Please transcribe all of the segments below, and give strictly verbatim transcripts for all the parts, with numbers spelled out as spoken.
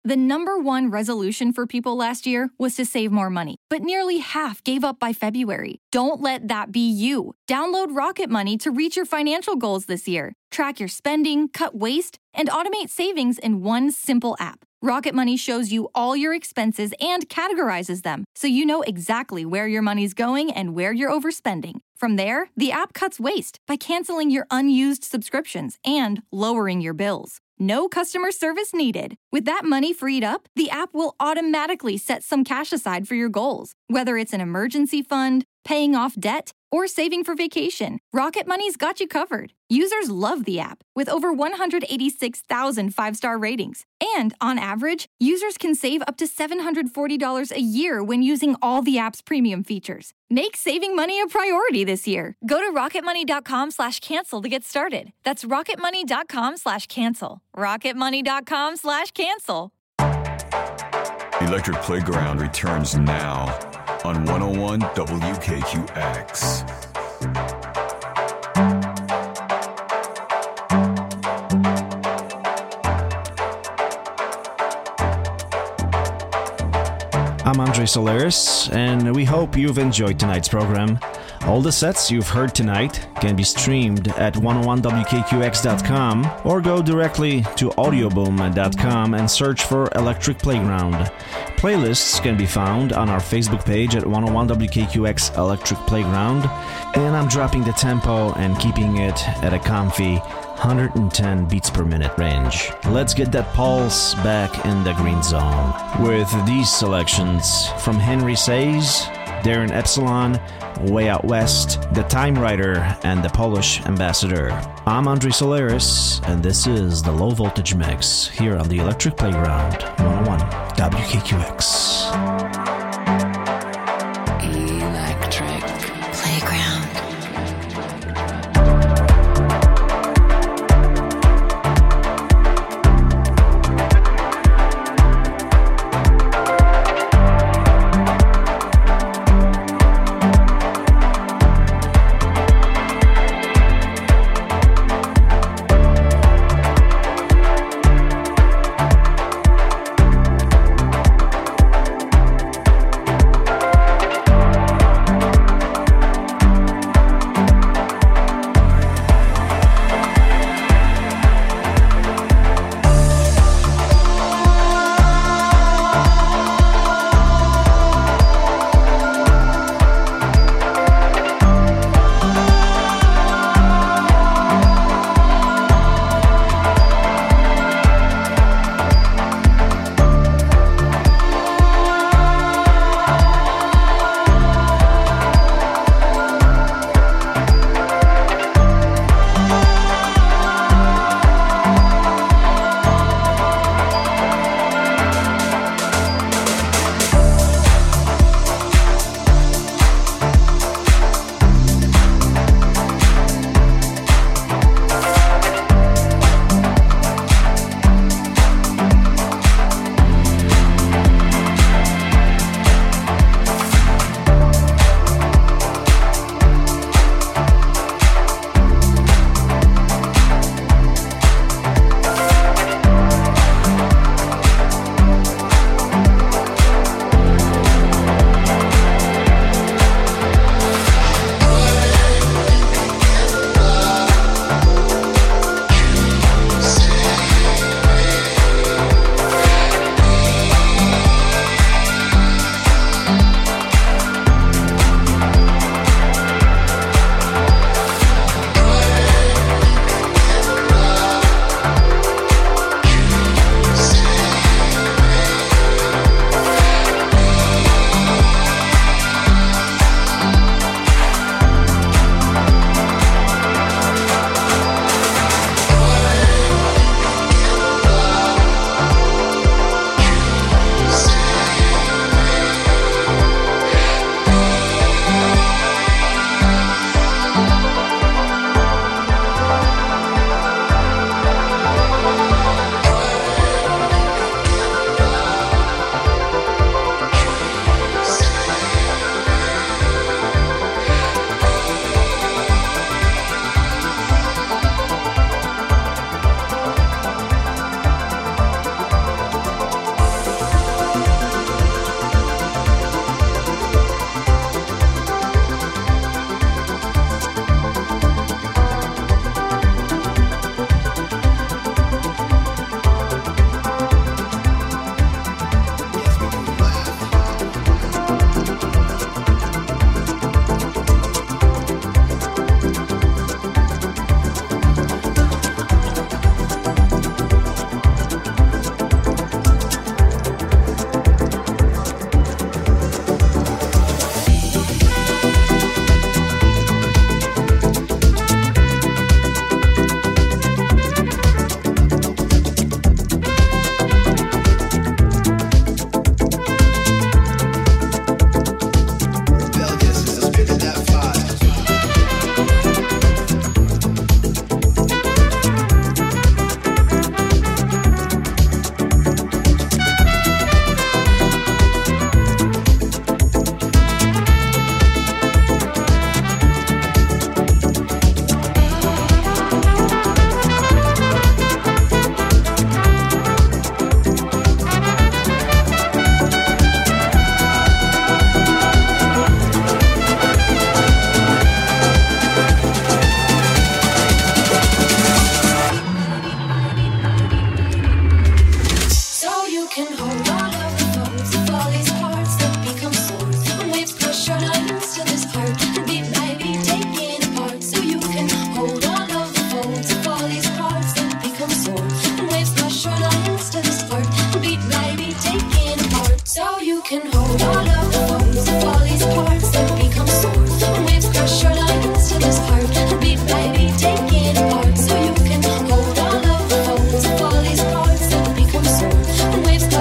The number one resolution for people last year was to save more money, but nearly half gave up by February. Don't let that be you. Download Rocket Money to reach your financial goals this year. Track your spending, cut waste, and automate savings in one simple app. Rocket Money shows you all your expenses and categorizes them, so you know exactly where your money's going and where you're overspending. From there, the app cuts waste by canceling your unused subscriptions and lowering your bills. No customer service needed. With that money freed up, the app will automatically set some cash aside for your goals. Whether it's an emergency fund, paying off debt, or saving for vacation, Rocket Money's got you covered. Users love the app, with over one hundred eighty-six thousand five-star ratings. And on average, users can save up to seven hundred forty dollars a year when using all the app's premium features. Make saving money a priority this year. Go to rocketmoney.com slash cancel to get started. That's rocketmoney.com slash cancel. rocketmoney.com slash cancel. Electric Playground returns now on one oh one W K Q X. I'm Andre Solaris, and we hope you've enjoyed tonight's program. All the sets you've heard tonight can be streamed at one oh one W K Q X dot com or go directly to audioboom dot com and search for Electric Playground. Playlists can be found on our Facebook page at one oh one W K Q X Electric Playground, and I'm dropping the tempo and keeping it at a comfy one hundred ten beats per minute range. Let's get that pulse back in the green zone with these selections from Henry Says, Darren Epsilon, Way Out West, The Time Rider, and The Polish Ambassador. I'm Andre Solaris, and this is the Low Voltage Mix here on the Electric Playground, one oh one W K Q X. Electric Playground.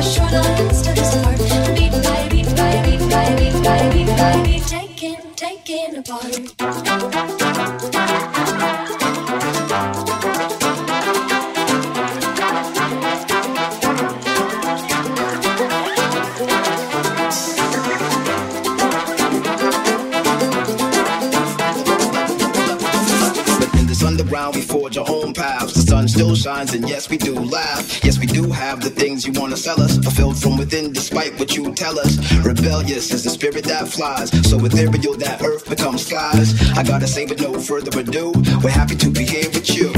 And yes, we do laugh. Yes, we do have the things you want to sell us, fulfilled from within despite what you tell us. Rebellious is the spirit that flies, so ethereal that earth becomes skies. I gotta say with no further ado, we're happy to be here with you.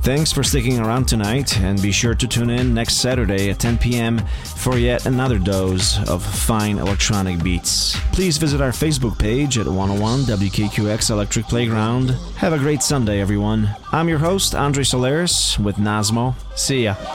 Thanks for sticking around tonight, and be sure to tune in next Saturday at ten p.m. for yet another dose of fine electronic beats. Please visit our Facebook page at one oh one W K Q X Electric Playground. Have a great Sunday, everyone. I'm your host, Andre Solaris, with Nasmo. See ya.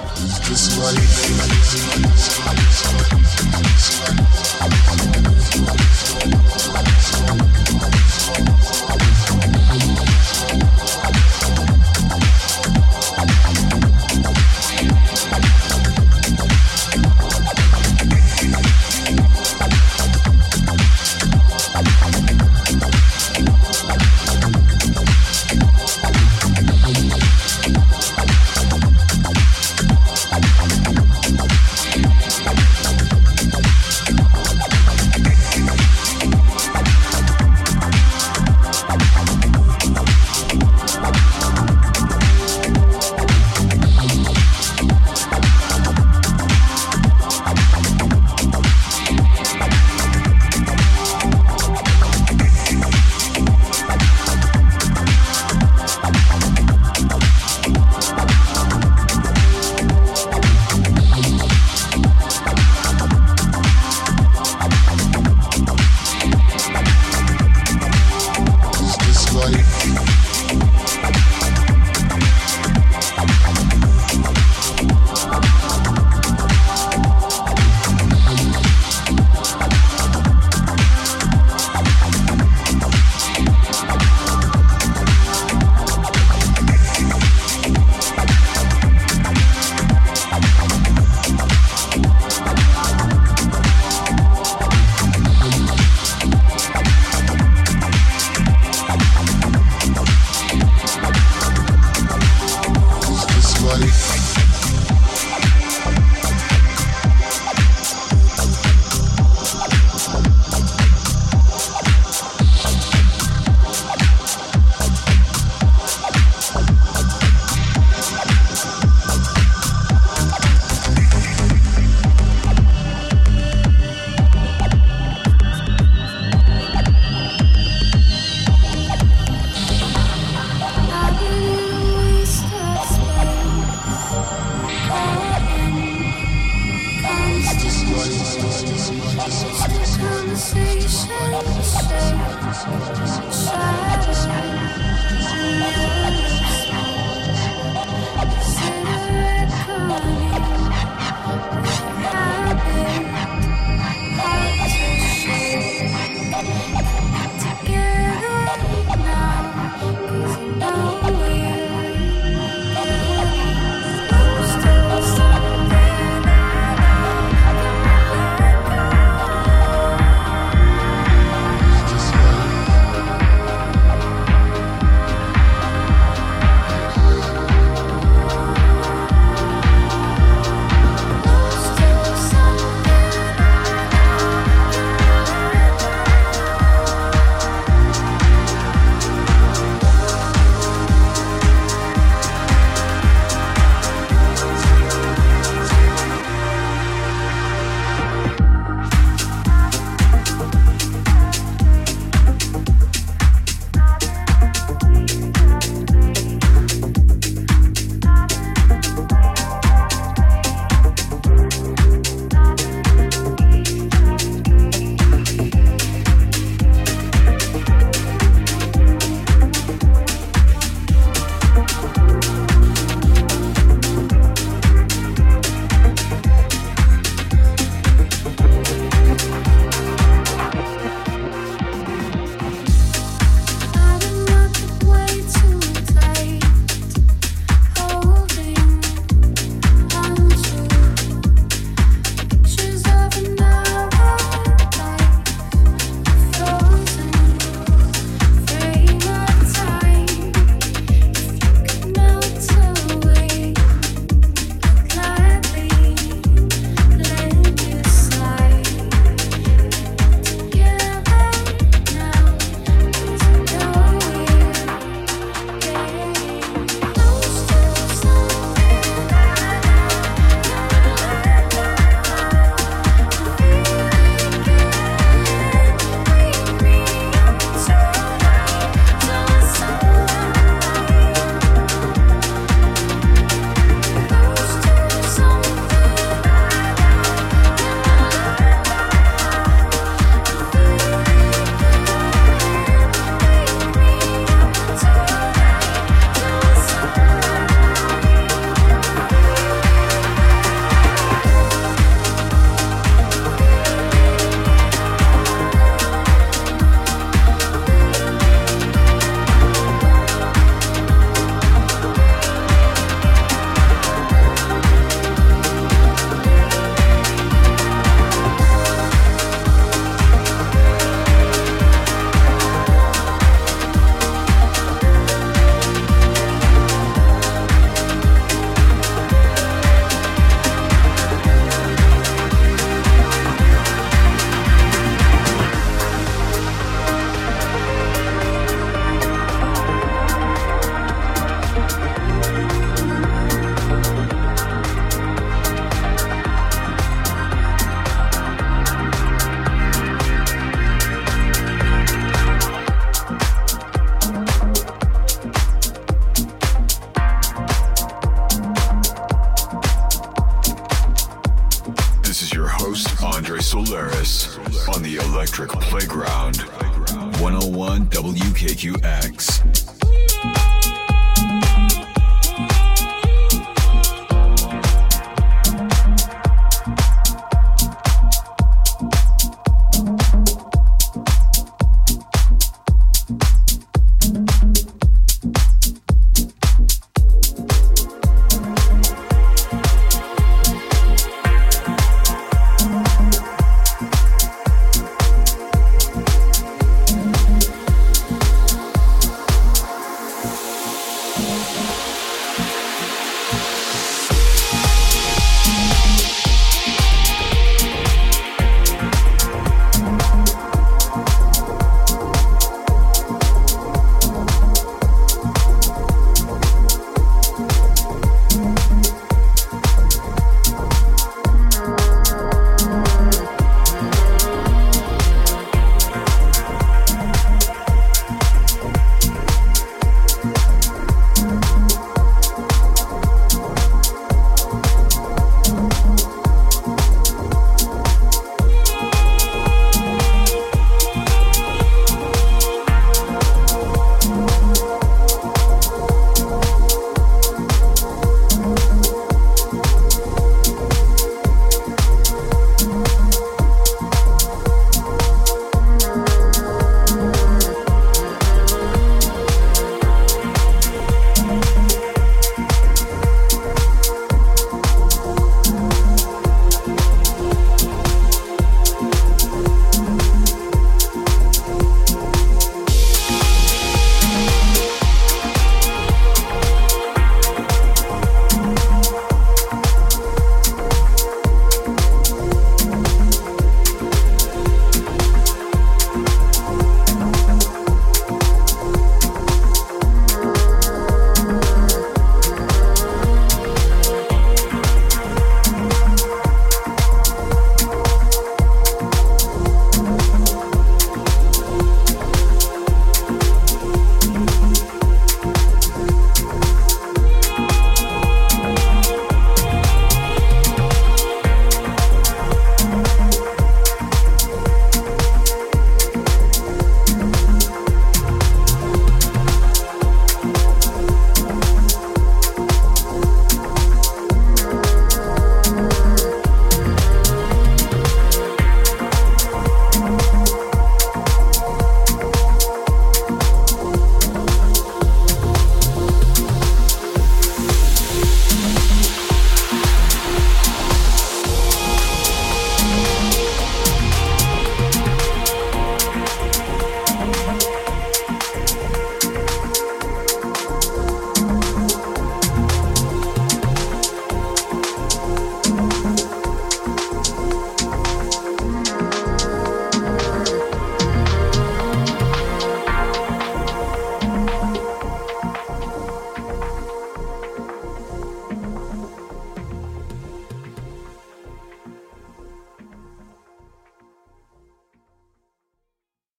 your host, Andre Solaris, on the Electric Playground, one oh one W K Q X.